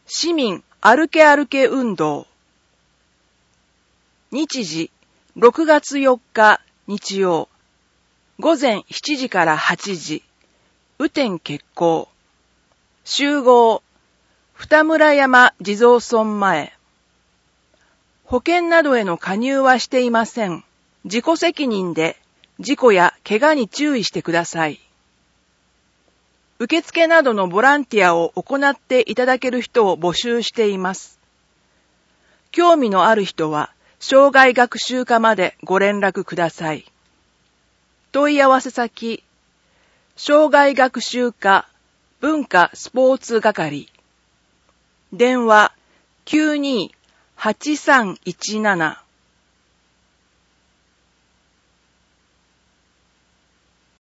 市民歩け歩け運動。日時6月4日日曜。午前7時から8時。雨天決行。集合。二村山地蔵村前。保険などへの加入はしていません。自己責任で事故や怪我に注意してください。受付などのボランティアを行っていただける人を募集しています。興味のある人は、障害学習課までご連絡ください。問い合わせ先、障害学習課文化スポーツ係。電話 92-8317